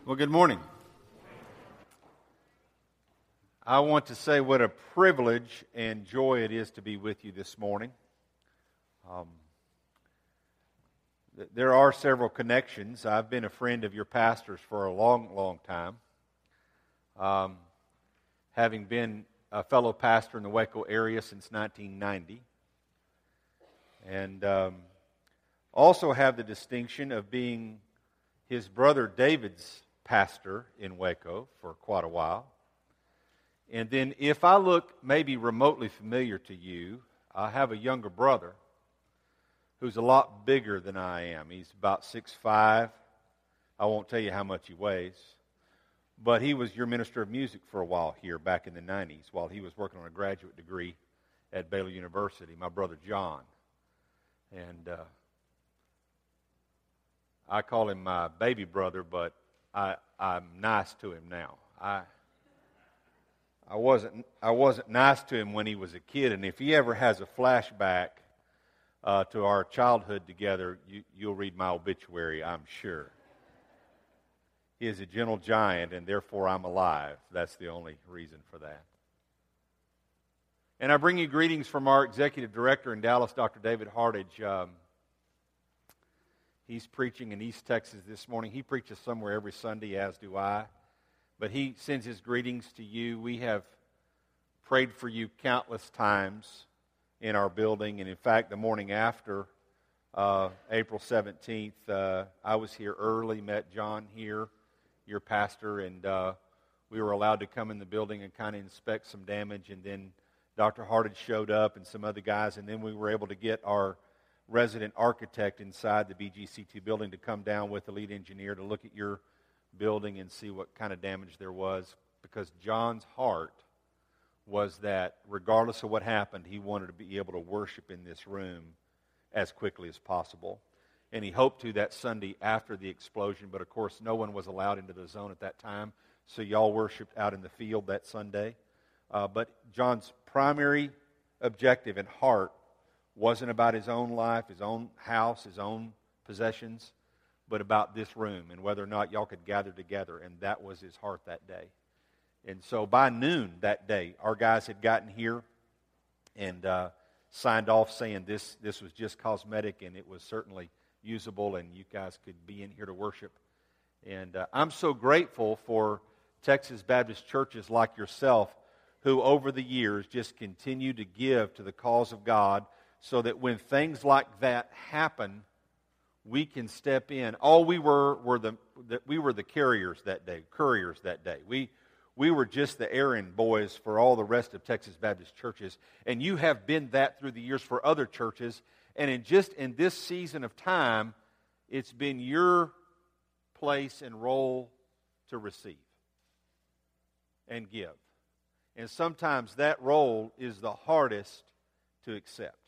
Well, good morning. I want to say what a privilege and joy it is to be with you this morning. There are several connections. I've been a friend of your pastor's for a long, long time. Having been a fellow pastor in the Waco area since 1990. And also have the distinction of being his brother David's pastor in Waco for quite a while. And then if I look maybe remotely familiar to you, I have a younger brother who's a lot bigger than I am. He's about 6'5". I won't tell you how much he weighs. But he was your minister of music for a while here back in the 90s while he was working on a graduate degree at Baylor University, my brother John. And I call him my baby brother, but I'm nice to him now. I wasn't nice to him when he was a kid, and if he ever has a flashback to our childhood together, you'll read my obituary, I'm sure. He is a gentle giant, and therefore I'm alive. That's the only reason for that. And I bring you greetings from our executive director in Dallas, Dr. David Hardage. He's preaching in East Texas this morning. He preaches somewhere every Sunday, as do I. But he sends his greetings to you. We have prayed for you countless times in our building. And in fact, the morning after April 17th, I was here early, met John here, your pastor, and we were allowed to come in the building and kind of inspect some damage. And then Dr. Hardage showed up and some other guys, and then we were able to get our resident architect inside the BGC2 building to come down with the lead engineer to look at your building and see what kind of damage there was, because John's heart was that regardless of what happened, he wanted to be able to worship in this room as quickly as possible. And he hoped to that Sunday after the explosion, but of course no one was allowed into the zone at that time, so y'all worshiped out in the field that Sunday. But John's primary objective and heart wasn't about his own life, his own house, his own possessions, but about this room and whether or not y'all could gather together, and that was his heart that day. And so by noon that day, our guys had gotten here and signed off saying this was just cosmetic and it was certainly usable and you guys could be in here to worship. And I'm so grateful for Texas Baptist churches like yourself who over the years just continue to give to the cause of God, so that when things like that happen, we can step in. All we were the carriers that day, couriers that day. We were just the errand boys for all the rest of Texas Baptist churches, and you have been that through the years for other churches. And in this season of time, it's been your place and role to receive and give. And sometimes that role is the hardest to accept.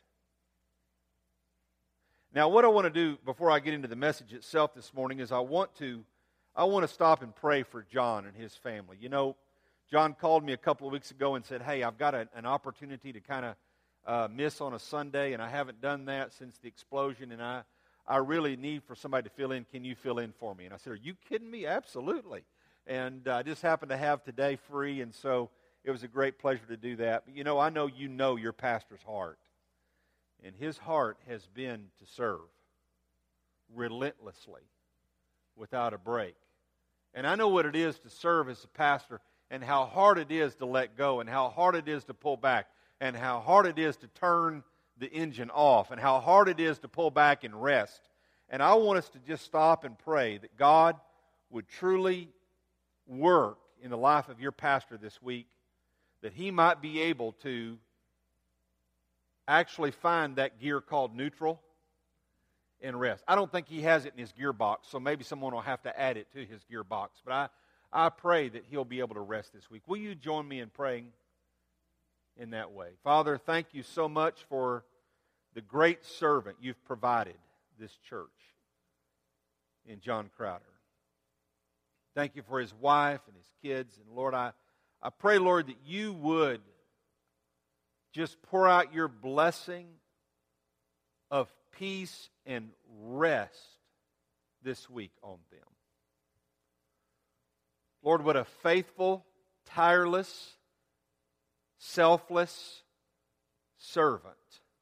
Now, what I want to do before I get into the message itself this morning is I want to stop and pray for John and his family. You know, John called me a couple of weeks ago and said, hey, I've got an opportunity to kind of miss on a Sunday, and I haven't done that since the explosion, and I really need for somebody to fill in. Can you fill in for me? And I said, are you kidding me? Absolutely. And I just happened to have today free, and so it was a great pleasure to do that. But, I know you know your pastor's heart. And his heart has been to serve relentlessly, without a break. And I know what it is to serve as a pastor, and how hard it is to let go, and how hard it is to pull back, and how hard it is to turn the engine off, and how hard it is to pull back and rest. And I want us to just stop and pray that God would truly work in the life of your pastor this week, that he might be able to actually find that gear called neutral and rest. I don't think he has it in his gearbox, so maybe someone will have to add it to his gearbox. But I pray that he'll be able to rest this week. Will you join me in praying in that way? Father, thank you so much for the great servant you've provided this church in John Crowder. Thank you for his wife and his kids. And Lord, I pray, Lord, that you would just pour out your blessing of peace and rest this week on them. Lord, what a faithful, tireless, selfless servant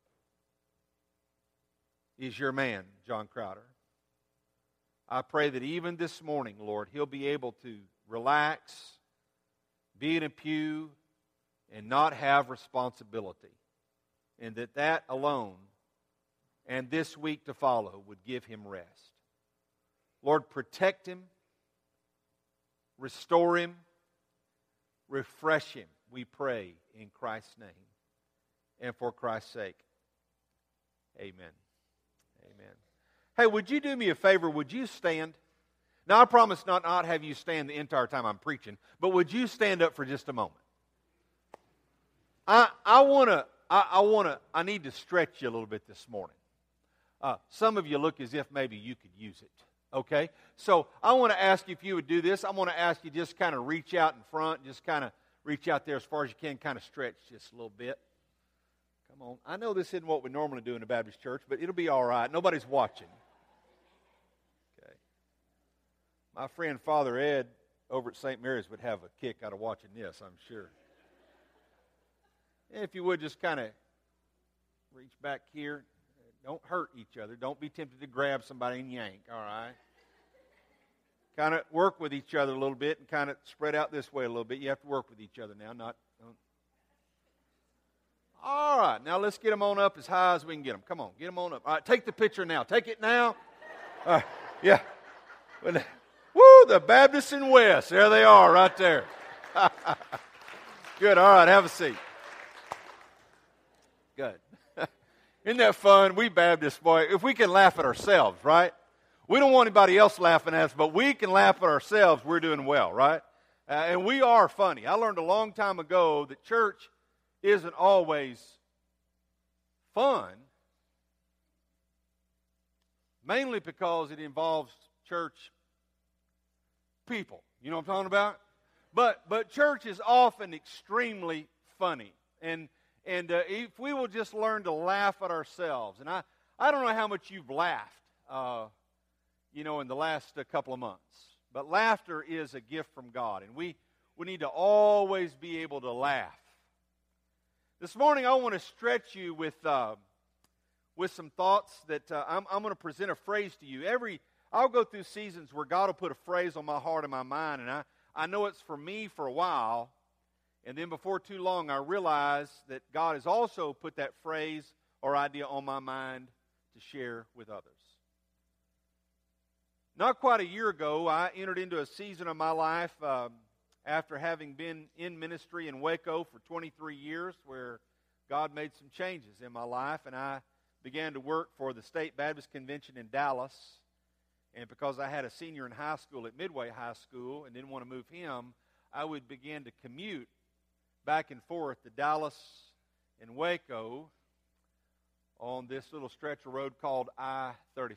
is your man, John Crowder. I pray that even this morning, Lord, he'll be able to relax, be in a pew, and not have responsibility. And that alone, and this week to follow, would give him rest. Lord, protect him, restore him, refresh him, we pray in Christ's name and for Christ's sake. Amen. Amen. Hey, would you do me a favor? Would you stand? Now, I promise not have you stand the entire time I'm preaching, but would you stand up for just a moment? I need to stretch you a little bit this morning. Some of you look as if maybe you could use it. Okay? So I want to ask you if you would do this. I want to ask you just kind of reach out in front, just kind of reach out there as far as you can, kind of stretch just a little bit. Come on. I know this isn't what we normally do in a Baptist church, but it'll be all right. Nobody's watching. Okay. My friend Father Ed over at St. Mary's would have a kick out of watching this, I'm sure. If you would just kind of reach back here. Don't hurt each other. Don't be tempted to grab somebody and yank, all right? Kind of work with each other a little bit and kind of spread out this way a little bit. You have to work with each other now, don't. All right, now let's get them on up as high as we can get them. Come on, get them on up. All right, take the picture now. Take it now. All right, yeah. Woo, the Baptists in West. There they are right there. Good, all right, have a seat. Good. Isn't that fun? We Baptists, boy, if we can laugh at ourselves, right? We don't want anybody else laughing at us, but we can laugh at ourselves. We're doing well, right? And we are funny. I learned a long time ago that church isn't always fun, mainly because it involves church people. You know what I'm talking about? But church is often extremely funny. And if we will just learn to laugh at ourselves, and I don't know how much you've laughed, in the last couple of months, but laughter is a gift from God, and we need to always be able to laugh. This morning, I want to stretch you with some thoughts that I'm going to present a phrase to you. I'll go through seasons where God will put a phrase on my heart and my mind, and I know it's for me for a while. And then before too long, I realized that God has also put that phrase or idea on my mind to share with others. Not quite a year ago, I entered into a season of my life after having been in ministry in Waco for 23 years where God made some changes in my life, and I began to work for the State Baptist Convention in Dallas. And because I had a senior in high school at Midway High School and didn't want to move him, I would begin to commute back and forth to Dallas and Waco on this little stretch of road called I-35.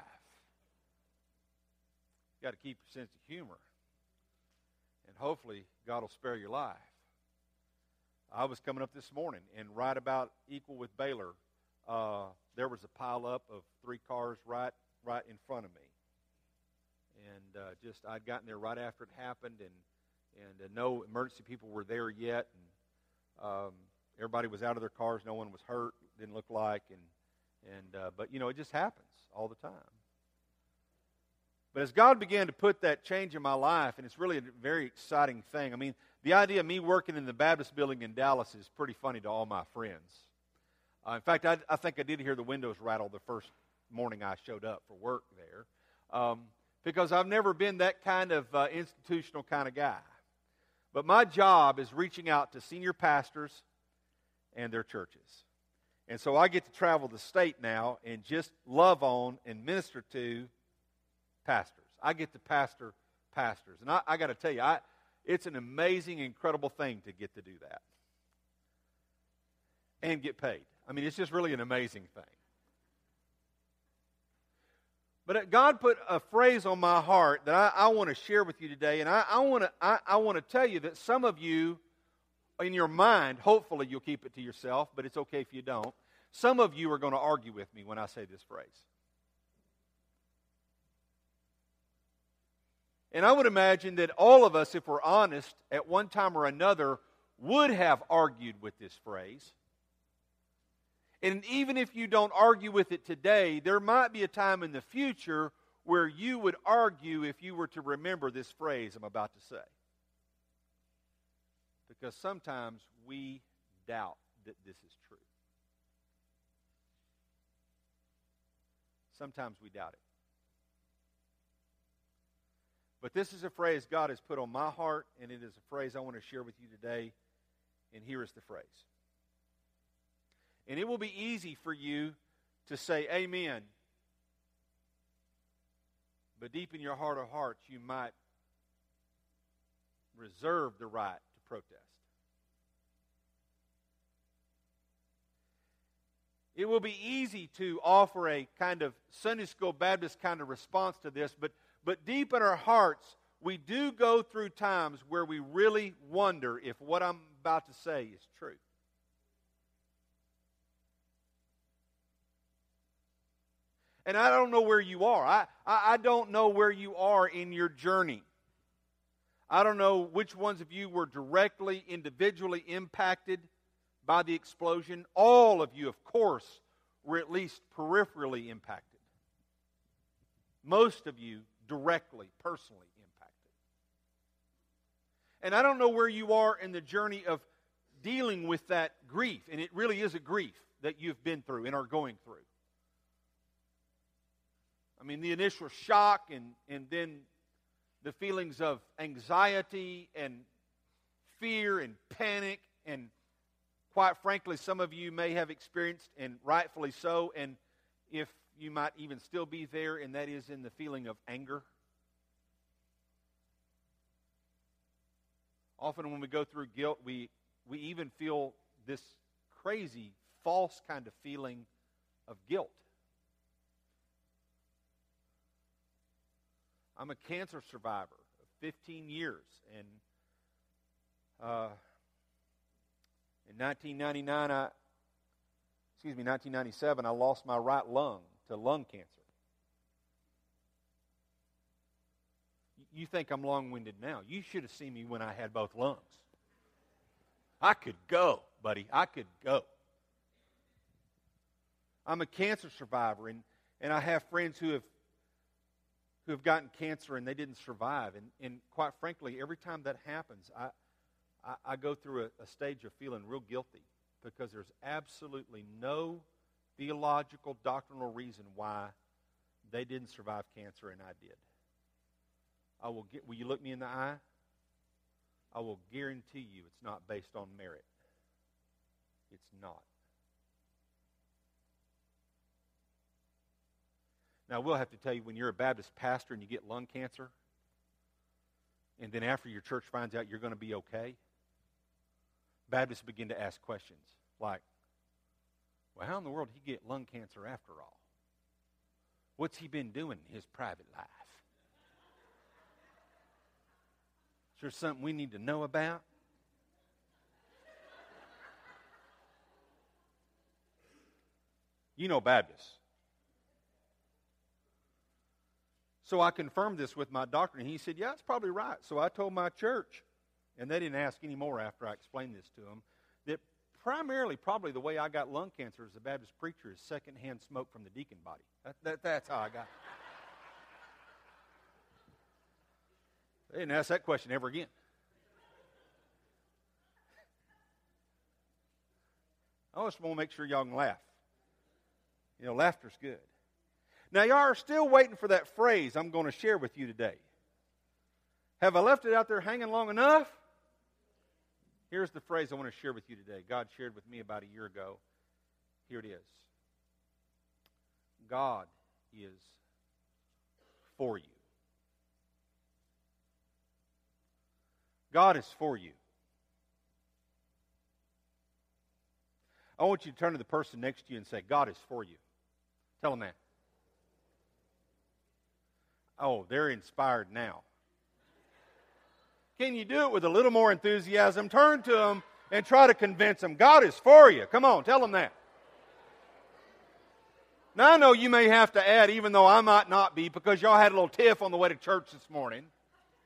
You got to keep your sense of humor, and hopefully God will spare your life. I was coming up this morning, and right about equal with Baylor, there was a pileup of 3 cars right in front of me, and I'd gotten there right after it happened, and no emergency people were there yet, and everybody was out of their cars. No one was hurt, didn't look like, but it just happens all the time. But as God began to put that change in my life, and it's really a very exciting thing. I mean, the idea of me working in the Baptist building in Dallas is pretty funny to all my friends. In fact, I think I did hear the windows rattle the first morning I showed up for work there, because I've never been that kind of institutional kind of guy. But my job is reaching out to senior pastors and their churches. And so I get to travel the state now and just love on and minister to pastors. I get to pastor pastors. And I got to tell you, it's an amazing, incredible thing to get to do that. And get paid. I mean, it's just really an amazing thing. But God put a phrase on my heart that I want to share with you today, and I want to tell you that some of you, in your mind, hopefully you'll keep it to yourself, but it's okay if you don't. Some of you are going to argue with me when I say this phrase. And I would imagine that all of us, if we're honest, at one time or another, would have argued with this phrase. And even if you don't argue with it today, there might be a time in the future where you would argue if you were to remember this phrase I'm about to say. Because sometimes we doubt that this is true. Sometimes we doubt it. But this is a phrase God has put on my heart, and it is a phrase I want to share with you today. And here is the phrase. And it will be easy for you to say amen. But deep in your heart of hearts, you might reserve the right to protest. It will be easy to offer a kind of Sunday School Baptist kind of response to this, but deep in our hearts, we do go through times where we really wonder if what I'm about to say is true. And I don't know where you are. I don't know where you are in your journey. I don't know which ones of you were directly, individually impacted by the explosion. All of you, of course, were at least peripherally impacted. Most of you directly, personally impacted. And I don't know where you are in the journey of dealing with that grief. And it really is a grief that you've been through and are going through. I mean, the initial shock and then the feelings of anxiety and fear and panic, and quite frankly, some of you may have experienced, and rightfully so, and if you might even still be there, and that is in the feeling of anger. Often when we go through guilt, we even feel this crazy, false kind of feeling of guilt. I'm a cancer survivor of 15 years, and in 1997, I lost my right lung to lung cancer. You think I'm long-winded now. You should have seen me when I had both lungs. I could go, buddy. I could go. I'm a cancer survivor, and I have friends who have gotten cancer and they didn't survive. And quite frankly, every time that happens, I go through a stage of feeling real guilty, because there's absolutely no theological, doctrinal reason why they didn't survive cancer and I did. Will you look me in the eye? I will guarantee you it's not based on merit. It's not. Now, I will have to tell you, when you're a Baptist pastor and you get lung cancer, and then after your church finds out you're going to be okay, Baptists begin to ask questions like, well, how in the world did he get lung cancer after all? What's he been doing in his private life? Is there something we need to know about? You know Baptists. So I confirmed this with my doctor, and he said, yeah, it's probably right. So I told my church, and they didn't ask any more after I explained this to them, that primarily probably the way I got lung cancer as a Baptist preacher is secondhand smoke from the deacon body. That's how I got it. They didn't ask that question ever again. I just want to make sure y'all can laugh. You know, laughter's good. Now, y'all are still waiting for that phrase I'm going to share with you today. Have I left it out there hanging long enough? Here's the phrase I want to share with you today. God shared with me about a year ago. Here it is. God is for you. God is for you. I want you to turn to the person next to you and say, God is for you. Tell them that. Oh, they're inspired now. Can you do it with a little more enthusiasm? Turn to them and try to convince them. God is for you. Come on, tell them that. Now, I know you may have to add, even though I might not be, because y'all had a little tiff on the way to church this morning.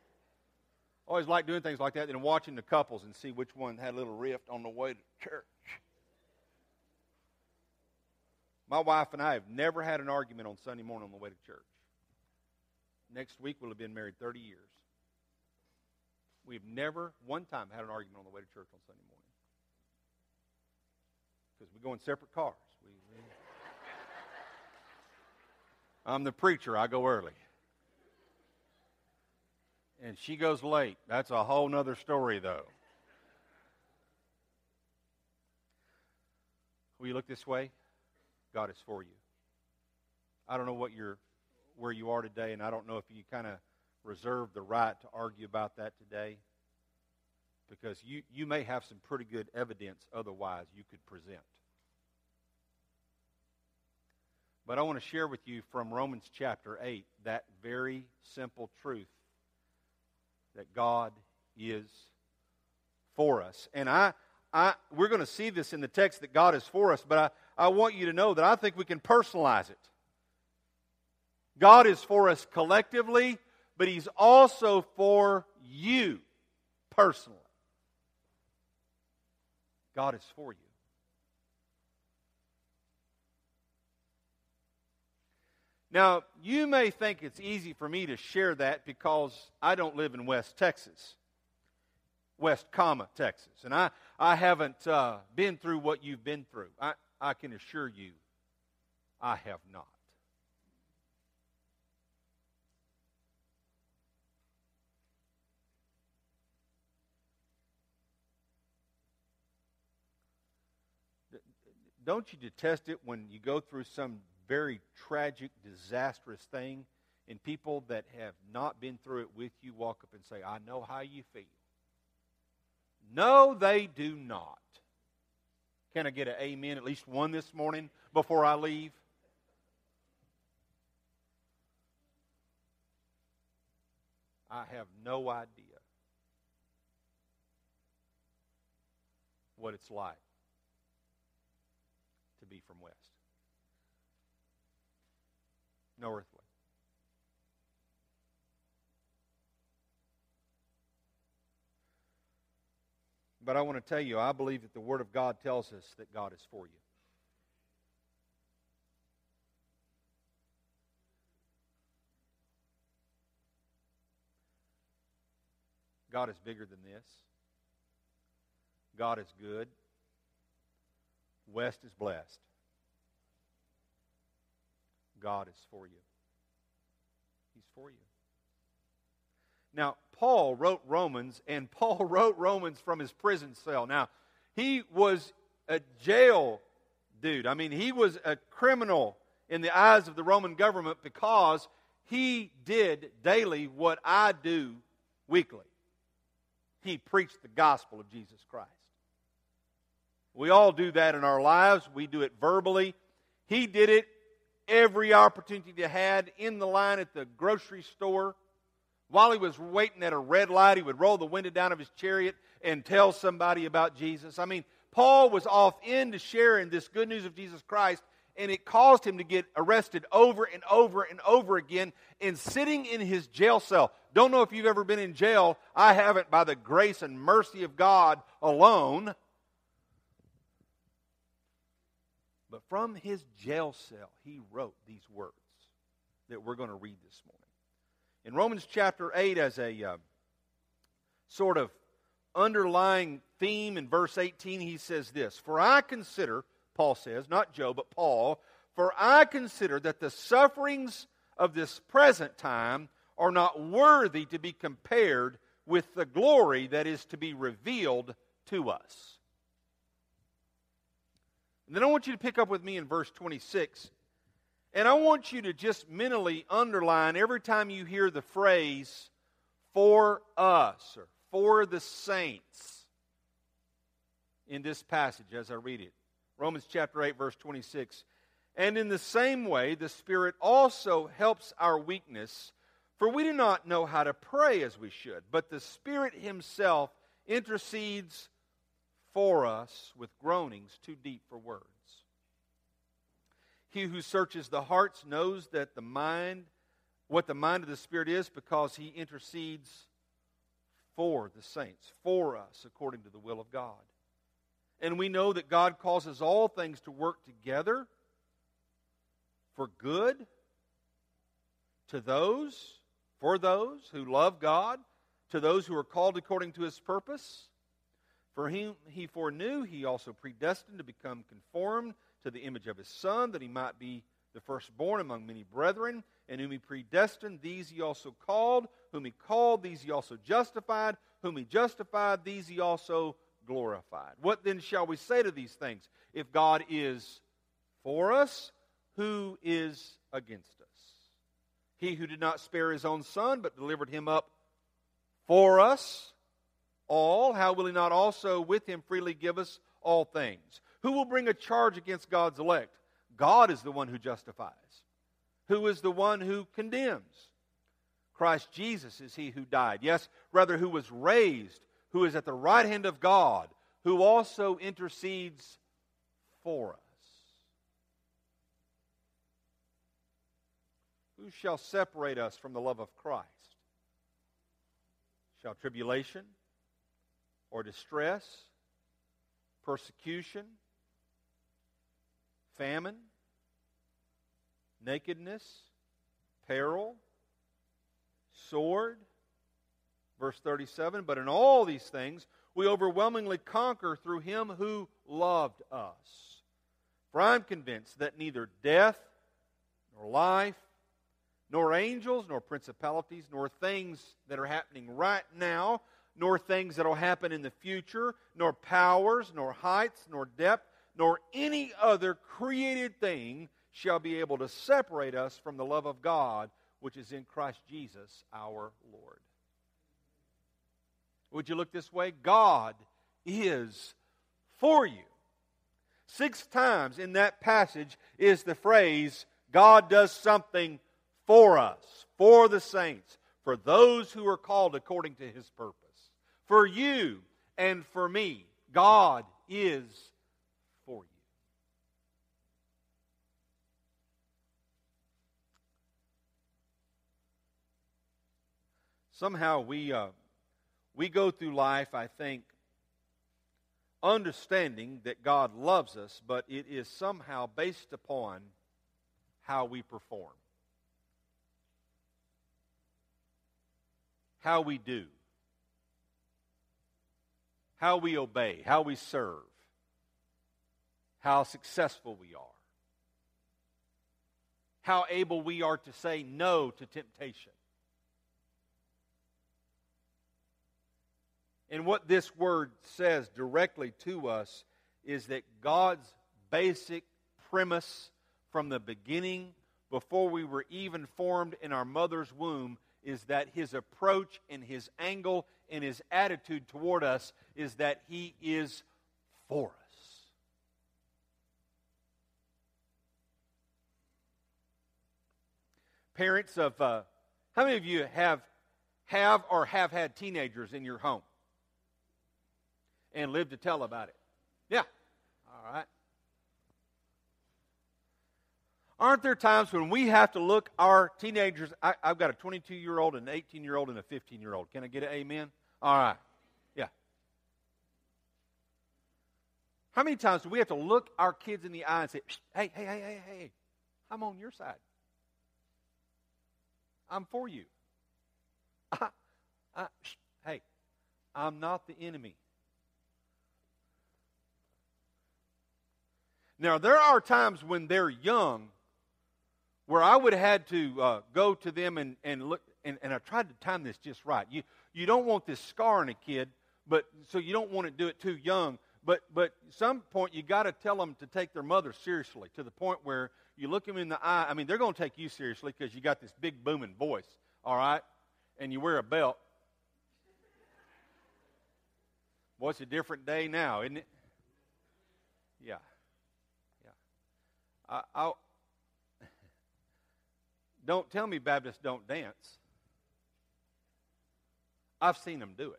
Always like doing things like that and watching the couples and see which one had a little rift on the way to church. My wife and I have never had an argument on Sunday morning on the way to church. Next week we'll have been married 30 years. We've never one time had an argument on the way to church on Sunday morning. Because we go in separate cars. I'm the preacher. I go early. And she goes late. That's a whole nother story, though. Will you look this way? God is for you. I don't know where you are today, and I don't know if you kind of reserve the right to argue about that today, because you may have some pretty good evidence otherwise you could present. But I want to share with you from Romans chapter 8 that very simple truth that God is for us. And we're going to see this in the text that God is for us, but I want you to know that I think we can personalize it. God is for us collectively, but He's also for you personally. God is for you. Now, you may think it's easy for me to share that because I don't live in West Texas. West, Texas. And I haven't been through what you've been through. I can assure you, I have not. Don't you detest it when you go through some very tragic, disastrous thing, and people that have not been through it with you walk up and say, I know how you feel. No, they do not. Can I get an amen, at least one this morning before I leave? I have no idea what it's like to be from West. No earthly. But I want to tell you, I believe that the Word of God tells us that God is for you. God is bigger than this. God is good. West is blessed. God is for you. He's for you. Now, Paul wrote Romans, and Paul wrote Romans from his prison cell. Now, he was a jail dude. I mean, he was a criminal in the eyes of the Roman government because he did daily what I do weekly. He preached the gospel of Jesus Christ. We all do that in our lives. We do it verbally. He did it every opportunity he had in the line at the grocery store. While he was waiting at a red light, he would roll the window down of his chariot and tell somebody about Jesus. I mean, Paul was off into sharing this good news of Jesus Christ, and it caused him to get arrested over and over and over again and sitting in his jail cell. Don't know if you've ever been in jail. I haven't, by the grace and mercy of God alone. But from his jail cell, he wrote these words that we're going to read this morning. In Romans chapter 8, as a sort of underlying theme in verse 18, he says this, For I consider, Paul says, not Joe, but Paul, for I consider that the sufferings of this present time are not worthy to be compared with the glory that is to be revealed to us. And then I want you to pick up with me in verse 26. And I want you to just mentally underline every time you hear the phrase, for us, or for the saints, in this passage as I read it. Romans chapter 8, verse 26. And in the same way, the Spirit also helps our weakness, for we do not know how to pray as we should, but the Spirit Himself intercedes for us with groanings too deep for words. He who searches the hearts knows that what the mind of the Spirit is, because He intercedes for the saints, for us, according to the will of God. And we know that God causes all things to work together for good for those who love God, to those who are called according to His purpose. For whom He foreknew, He also predestined to become conformed to the image of His Son, that He might be the firstborn among many brethren. And whom He predestined, these He also called. Whom He called, these He also justified. Whom He justified, these He also glorified. What then shall we say to these things? If God is for us, who is against us? He who did not spare His own Son, but delivered Him up for us all, how will He not also with Him freely give us all things? Who will bring a charge against God's elect? God is the one who justifies. Who is the one who condemns? Christ Jesus is He who died. Yes, rather who was raised, who is at the right hand of God, who also intercedes for us. Who shall separate us from the love of Christ? Shall tribulation or distress, persecution, famine, nakedness, peril, sword? Verse 37, but in all these things we overwhelmingly conquer through Him who loved us. For I am convinced that neither death, nor life, nor angels, nor principalities, nor things that are happening right now, nor things that will happen in the future, nor powers, nor heights, nor depth, nor any other created thing shall be able to separate us from the love of God, which is in Christ Jesus our Lord. Would you look this way? God is for you. 6 times in that passage is the phrase, God does something for us, for the saints, for those who are called according to His purpose. For you and for me, God is for you. Somehow we go through life, I think, understanding that God loves us, but it is somehow based upon how we perform, how we do, how we obey, how we serve, how successful we are, how able we are to say no to temptation. And what this word says directly to us is that God's basic premise from the beginning, before we were even formed in our mother's womb, is that His approach and His angle and His attitude toward us is that He is for us. Parents of, how many of you have or have had teenagers in your home? And live to tell about it. Yeah. All right. Aren't there times when we have to look our teenagers? I've got a 22-year-old, an 18-year-old, and a 15-year-old. Can I get an amen? All right. Yeah. How many times do we have to look our kids in the eye and say, hey, I'm on your side. I'm for you. Hey, I'm not the enemy. Now, there are times when they're young where I would have had to go to them and look, and I tried to time this just right. You don't want this scar in a kid, but so you don't want to do it too young. But at some point, you got to tell them to take their mother seriously, to the point where you look them in the eye. I mean, they're going to take you seriously because you got this big booming voice, all right? And you wear a belt. Well, it's a different day now, isn't it? Yeah. Don't tell me Baptists don't dance. I've seen them do it.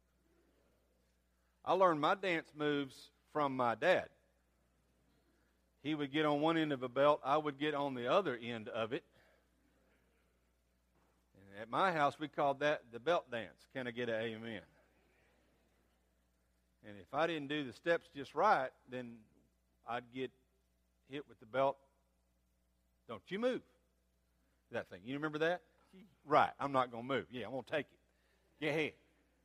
I learned my dance moves from my dad. He would get on one end of a belt, I would get on the other end of it. At my house, we called that the belt dance. Can I get an amen? And if I didn't do the steps just right, then I'd get hit with the belt. Don't you move. That thing. You remember that? Right. I'm not going to move. Yeah, I'm going to take it. Get ahead.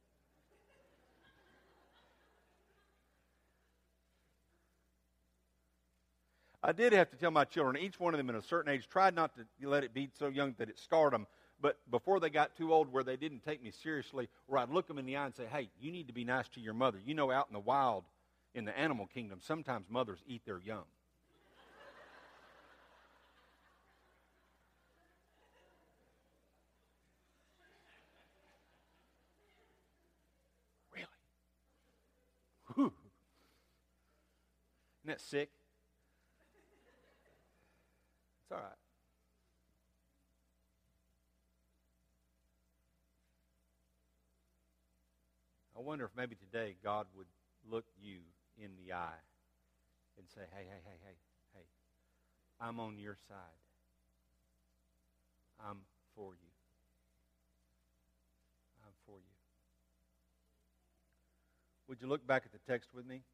I did have to tell my children, each one of them at a certain age, tried not to let it be so young that it scarred them. But before they got too old where they didn't take me seriously, where I'd look them in the eye and say, hey, you need to be nice to your mother. You know, out in the wild, in the animal kingdom, sometimes mothers eat their young. Really? Whew. Isn't that sick? It's all right. I wonder if maybe today God would look you in the eye and say, hey, I'm on your side. I'm for you. I'm for you. Would you look back at the text with me?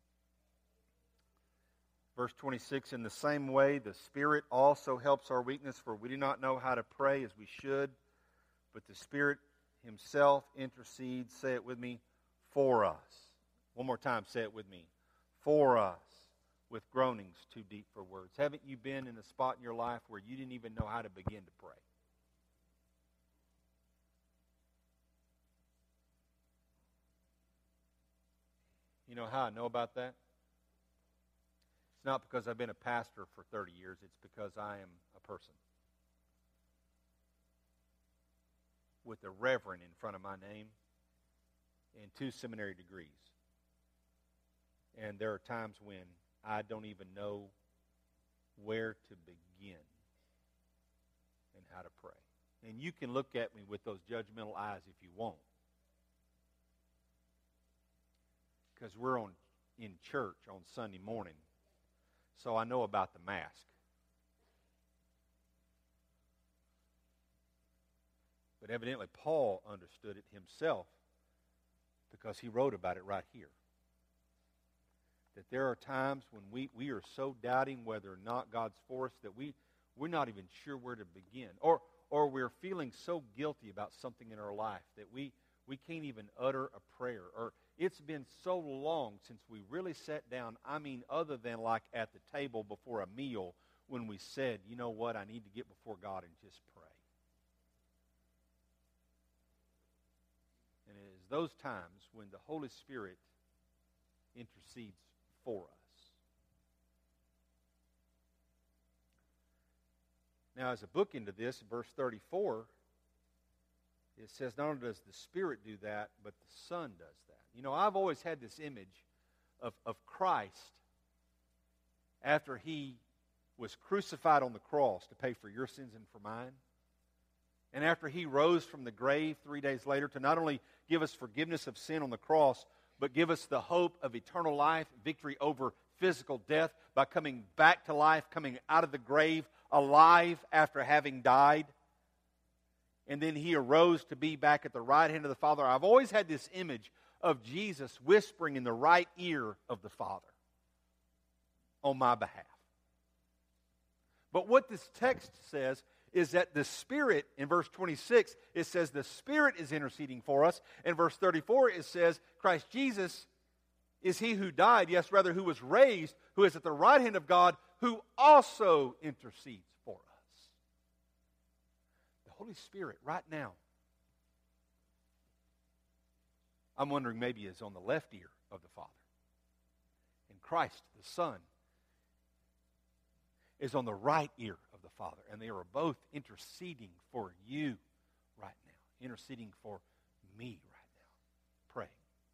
Verse 26, in the same way, the Spirit also helps our weakness, for we do not know how to pray as we should, but the Spirit Himself intercedes, say it with me, for us. One more time, say it with me. For us, with groanings too deep for words. Haven't you been in a spot in your life where you didn't even know how to begin to pray? You know how I know about that? It's not because I've been a pastor for 30 years. It's because I am a person with a reverend in front of my name and 2 seminary degrees. And there are times when I don't even know where to begin and how to pray. And you can look at me with those judgmental eyes if you want. Because we're in church on Sunday morning, so I know about the mask. But evidently Paul understood it himself because he wrote about it right here. That there are times when we are so doubting whether or not God's for us that we're not even sure where to begin. Or we're feeling so guilty about something in our life that we can't even utter a prayer. Or it's been so long since we really sat down, I mean other than like at the table before a meal when we said, you know what, I need to get before God and just pray. And it is those times when the Holy Spirit intercedes for us. Now, as a book into this, verse 34, it says not only does the Spirit do that, but the Son does that. You know, I've always had this image of Christ after He was crucified on the cross to pay for your sins and for mine. And after He rose from the grave 3 days later to not only give us forgiveness of sin on the cross, but give us the hope of eternal life, victory over physical death by coming back to life, coming out of the grave alive after having died. And then He arose to be back at the right hand of the Father. I've always had this image of Jesus whispering in the right ear of the Father on my behalf. But what this text says is that the Spirit, in verse 26, it says the Spirit is interceding for us. In verse 34, it says Christ Jesus is He who died, yes, rather who was raised, who is at the right hand of God, who also intercedes for us. The Holy Spirit, right now, I'm wondering maybe is on the left ear of the Father. And Christ, the Son, is on the right ear of the Father. And they are both interceding for you right now. Interceding for me right now. Praying.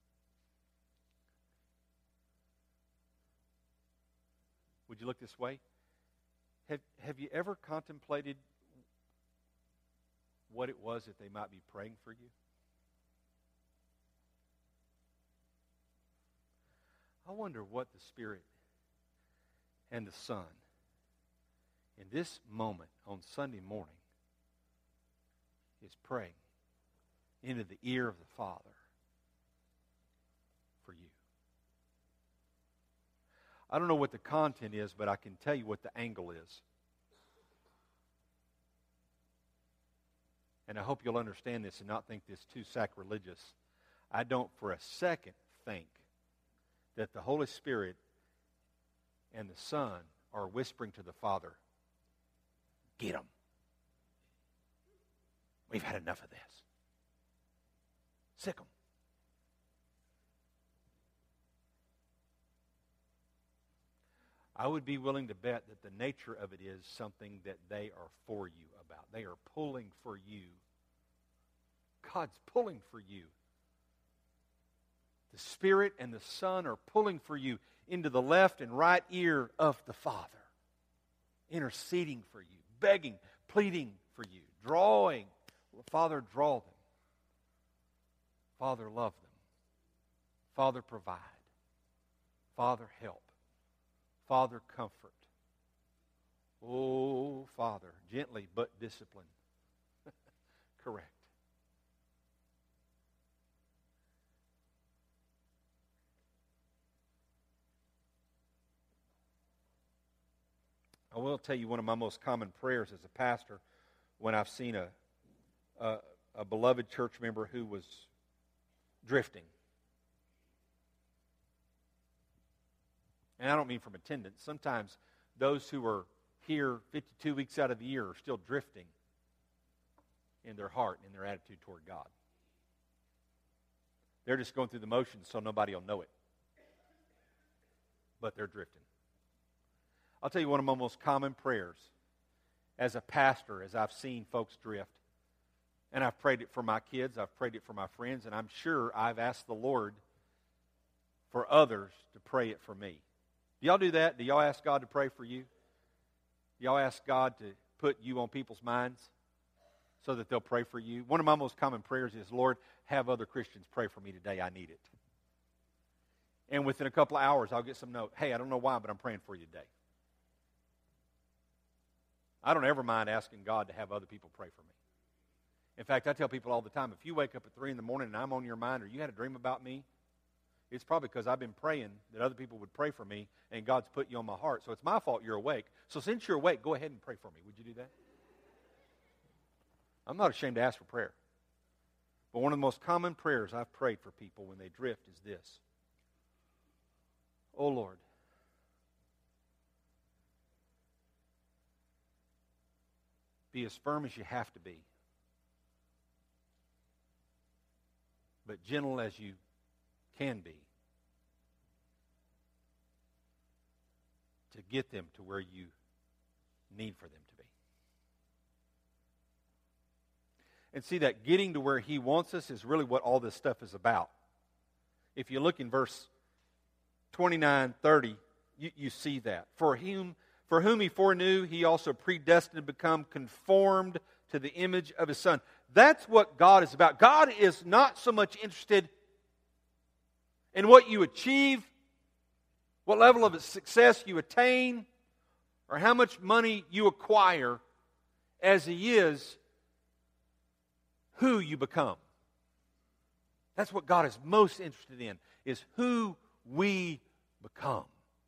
Would you look this way? Have you ever contemplated what it was that they might be praying for you? I wonder what the Spirit and the Son in this moment on Sunday morning is praying into the ear of the Father for you. I don't know what the content is, but I can tell you what the angle is. And I hope you'll understand this and not think this too sacrilegious. I don't for a second think that the Holy Spirit and the Son are whispering to the Father, get them. We've had enough of this. Sick them. I would be willing to bet that the nature of it is something that they are for you about. They are pulling for you. God's pulling for you. The Spirit and the Son are pulling for you into the left and right ear of the Father, interceding for you, begging, pleading for you, drawing. Father, draw them. Father, love them. Father, provide. Father, help. Father, comfort. Oh, Father, gently but discipline. Correct. I will tell you one of my most common prayers as a pastor when I've seen a beloved church member who was drifting. And I don't mean from attendance. Sometimes those who are here 52 weeks out of the year are still drifting in their heart and in their attitude toward God. They're just going through the motions so nobody will know it. But they're drifting. I'll tell you one of my most common prayers as a pastor, as I've seen folks drift. And I've prayed it for my kids, I've prayed it for my friends, and I'm sure I've asked the Lord for others to pray it for me. Do y'all do that? Do y'all ask God to pray for you? Do y'all ask God to put you on people's minds so that they'll pray for you? One of my most common prayers is, Lord, have other Christians pray for me today. I need it. And within a couple of hours, I'll get some note. Hey, I don't know why, but I'm praying for you today. I don't ever mind asking God to have other people pray for me. In fact, I tell people all the time, if you wake up at 3 in the morning and I'm on your mind or you had a dream about me, it's probably because I've been praying that other people would pray for me and God's put you on my heart. So it's my fault you're awake. So since you're awake, go ahead and pray for me. Would you do that? I'm not ashamed to ask for prayer. But one of the most common prayers I've prayed for people when they drift is this. Oh, Lord, be as firm as you have to be, but gentle as you can be to get them to where you need for them to be. And see, that getting to where He wants us is really what all this stuff is about. If you look in verse 29, 30, you see that. For whom He foreknew, He also predestined to become conformed to the image of His Son. That's what God is about. God is not so much interested in what you achieve, what level of success you attain, or how much money you acquire, as He is who you become. That's what God is most interested in, is who we become.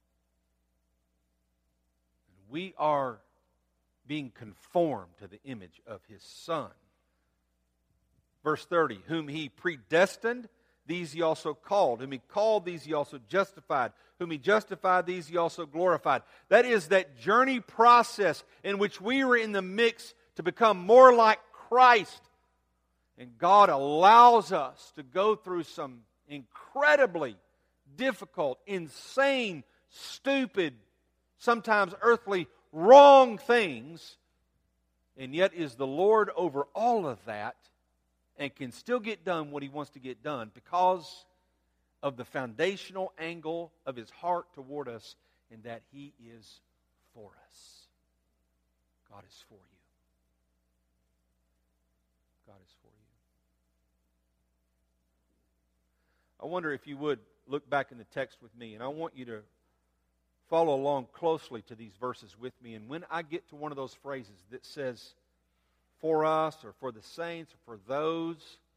We are being conformed to the image of His Son. Verse 30, whom He predestined, these He also called. Whom He called, these He also justified. Whom He justified, these He also glorified. That is that journey process in which we were in the mix to become more like Christ. And God allows us to go through some incredibly difficult, insane, stupid, sometimes earthly, wrong things, and yet is the Lord over all of that and can still get done what He wants to get done because of the foundational angle of His heart toward us, and that He is for us. God is for you. God is for you. I wonder if you would look back in the text with me, and I want you to follow along closely to these verses with me. And when I get to one of those phrases that says, for us or for the saints or for those,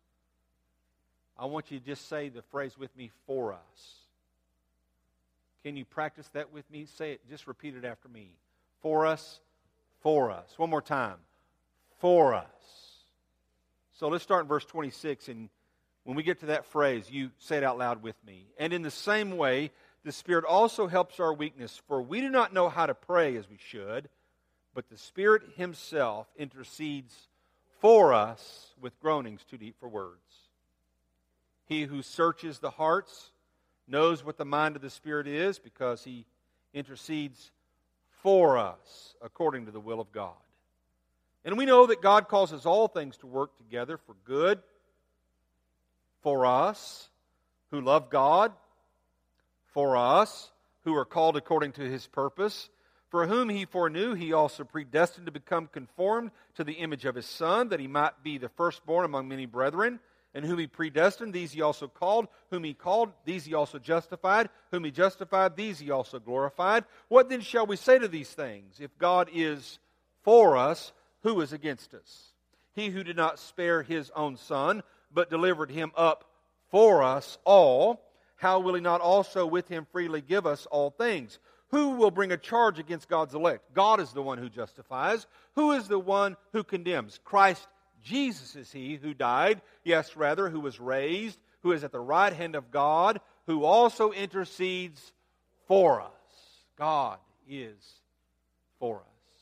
I want you to just say the phrase with me, for us. Can you practice that with me? Say it, just repeat it after me. For us, for us. One more time. For us. So let's start in verse 26, and when we get to that phrase, you say it out loud with me. And in the same way, the Spirit also helps our weakness, for we do not know how to pray as we should, but the Spirit Himself intercedes for us with groanings too deep for words. He who searches the hearts knows what the mind of the Spirit is, because He intercedes for us according to the will of God. And we know that God causes all things to work together for good for us who love God, for us who are called according to His purpose, for whom He foreknew, He also predestined to become conformed to the image of His Son, that He might be the firstborn among many brethren. And whom He predestined, these He also called. Whom He called, these He also justified. Whom He justified, these He also glorified. What then shall we say to these things? If God is for us, who is against us? He who did not spare His own Son, but delivered Him up for us all, how will He not also with Him freely give us all things? Who will bring a charge against God's elect? God is the one who justifies. Who is the one who condemns? Christ Jesus is He who died, yes, rather, who was raised, who is at the right hand of God, who also intercedes for us. God is for us.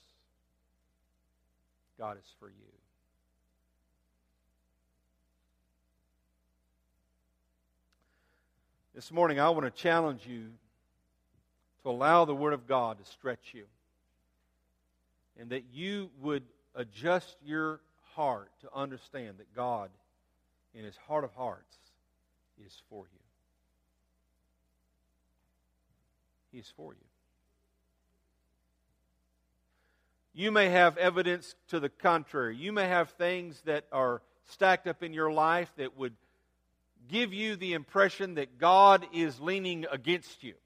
God is for you. This morning I want to challenge you to allow the Word of God to stretch you, and that you would adjust your heart to understand that God, in His heart of hearts, is for you. He is for you. You may have evidence to the contrary. You may have things that are stacked up in your life that would give you the impression that God is leaning against you.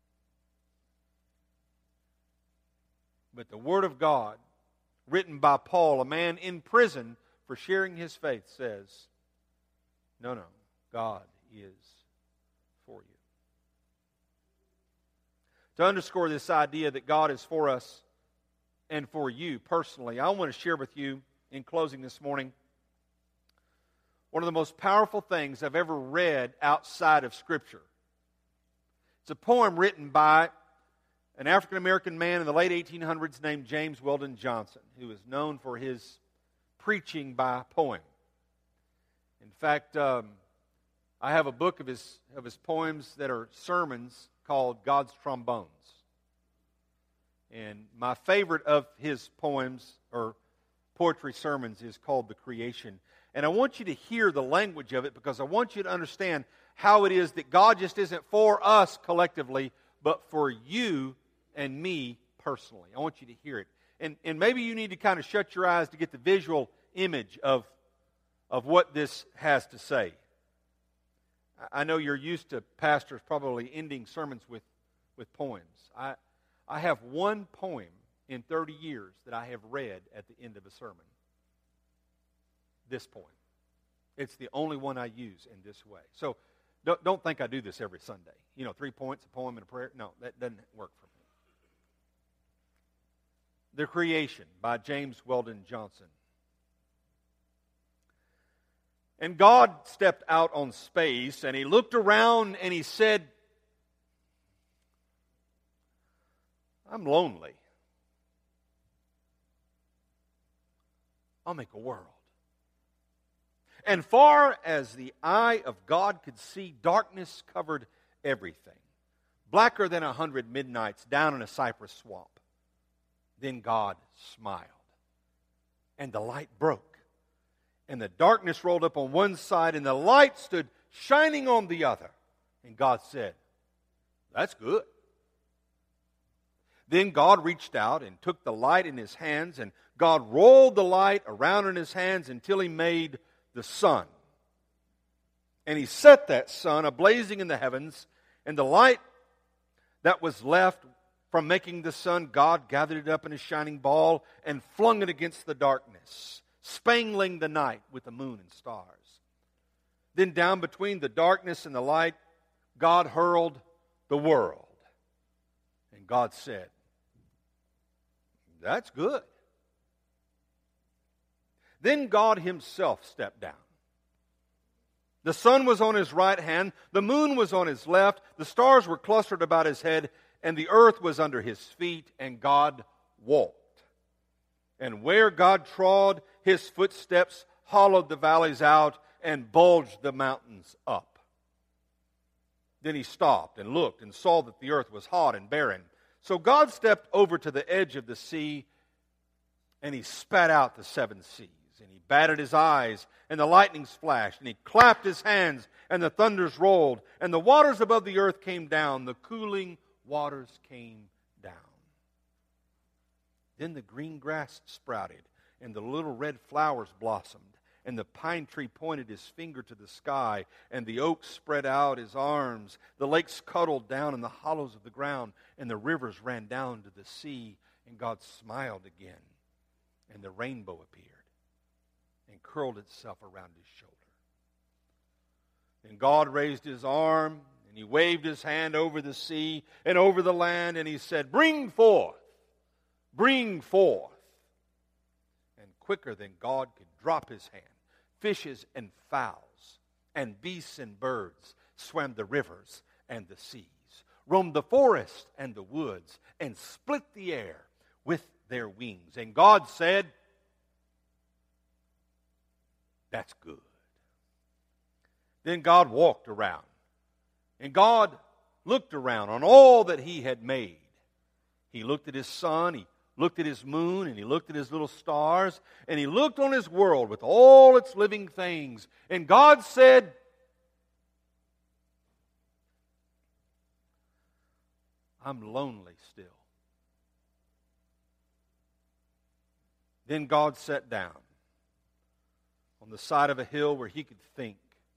But the Word of God, written by Paul, a man in prison for sharing his faith, says, no, God is for you. To underscore this idea that God is for us and for you personally, I want to share with you, in closing this morning, one of the most powerful things I've ever read outside of Scripture. It's a poem written by an African-American man in the late 1800s named James Weldon Johnson, who is known for his preaching by poem. In fact, I have a book of his poems that are sermons called God's Trombones. And my favorite of his poems, or poetry sermons, is called The Creation. And I want you to hear the language of it, because I want you to understand how it is that God just isn't for us collectively, but for you and me personally. I want you to hear it. And maybe you need to kind of shut your eyes to get the visual image of what this has to say. I know you're used to pastors probably ending sermons with poems. I have one poem in 30 years that I have read at the end of a sermon. This poem. It's the only one I use in this way. So don't think I do this every Sunday. 3 points, a poem, and a prayer. No, that doesn't work for me. The Creation by James Weldon Johnson. And God stepped out on space, and He looked around and He said, I'm lonely. I'll make a world. And far as the eye of God could see, darkness covered everything. Blacker than 100 midnights down in a cypress swamp. Then God smiled, and the light broke, and the darkness rolled up on one side, and the light stood shining on the other. And God said, that's good. Then God reached out and took the light in His hands, and God rolled the light around in His hands until He made the sun. And He set that sun ablazing in the heavens, and the light that was left from making the sun, God gathered it up in a shining ball and flung it against the darkness, spangling the night with the moon and stars. Then down between the darkness and the light, God hurled the world. And God said, "That's good." Then God himself stepped down. The sun was on his right hand, the moon was on his left, the stars were clustered about his head, and the earth was under his feet, and God walked. And where God trod, his footsteps hollowed the valleys out and bulged the mountains up. Then he stopped and looked and saw that the earth was hot and barren. So God stepped over to the edge of the sea, and he spat out the 7 seas. And he batted his eyes, and the lightnings flashed, and he clapped his hands, and the thunders rolled, and the waters above the earth came down, the cooling waters came down. Then the green grass sprouted, and the little red flowers blossomed, and the pine tree pointed his finger to the sky, and the oak spread out his arms. The lakes cuddled down in the hollows of the ground, and the rivers ran down to the sea, and God smiled again, and the rainbow appeared and curled itself around his shoulder. Then God raised his arm, and he waved his hand over the sea and over the land, and he said, "Bring forth, bring forth." And quicker than God could drop his hand, fishes and fowls and beasts and birds swam the rivers and the seas, roamed the forest and the woods, and split the air with their wings. And God said, "That's good." Then God walked around, and God looked around on all that he had made. He looked at his sun, he looked at his moon, and he looked at his little stars, and he looked on his world with all its living things. And God said, "I'm lonely still." Then God sat down on the side of a hill where he could think.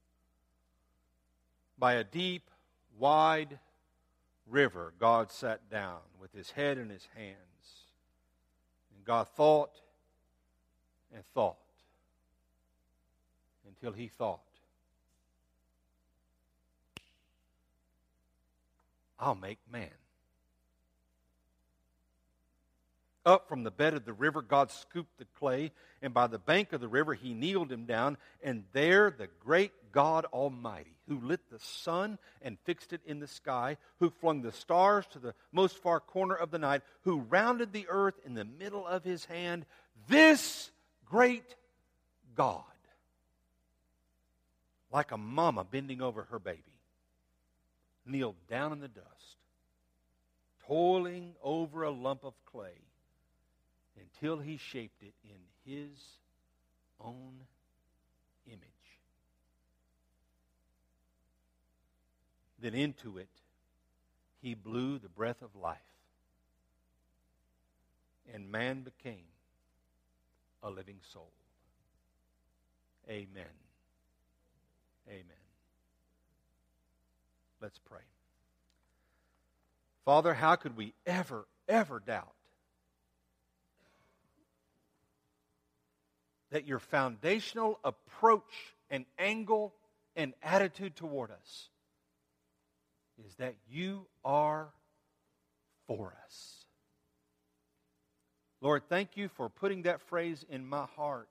By a deep, wide river, God sat down with his head in his hands. And God thought and thought until he thought, "I'll make man." Up from the bed of the river, God scooped the clay, and by the bank of the river he kneeled him down, and there the great God Almighty, who lit the sun and fixed it in the sky, who flung the stars to the most far corner of the night, who rounded the earth in the middle of his hand, this great God, like a mama bending over her baby, kneeled down in the dust, toiling over a lump of clay, until he shaped it in his own image. Then into it he blew the breath of life, and man became a living soul. Amen. Amen. Let's pray. Father, how could we ever doubt that your foundational approach and angle and attitude toward us is that you are for us. Lord, thank you for putting that phrase in my heart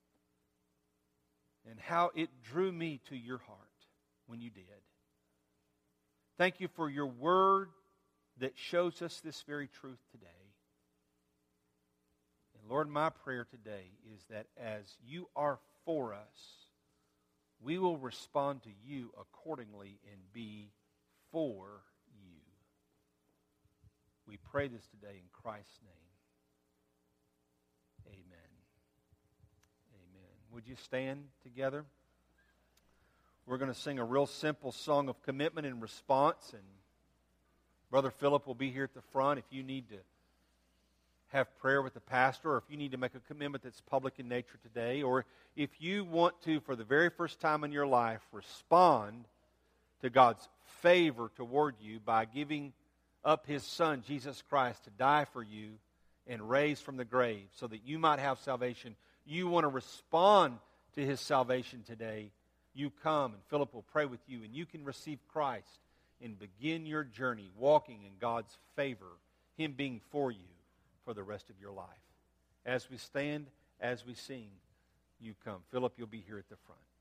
and how it drew me to your heart when you did. Thank you for your word that shows us this very truth today. Lord, my prayer today is that as you are for us, we will respond to you accordingly and be for you. We pray this today in Christ's name. Amen. Amen. Would you stand together? We're going to sing a real simple song of commitment and response, and Brother Philip will be here at the front if you need to have prayer with the pastor, or if you need to make a commitment that's public in nature today, or if you want to, for the very first time in your life, respond to God's favor toward you by giving up His Son, Jesus Christ, to die for you and raised from the grave so that you might have salvation, you want to respond to his salvation today, you come and Philip will pray with you and you can receive Christ and begin your journey walking in God's favor, him being for you for the rest of your life. As we stand, as we sing, you come. Philip, you'll be here at the front.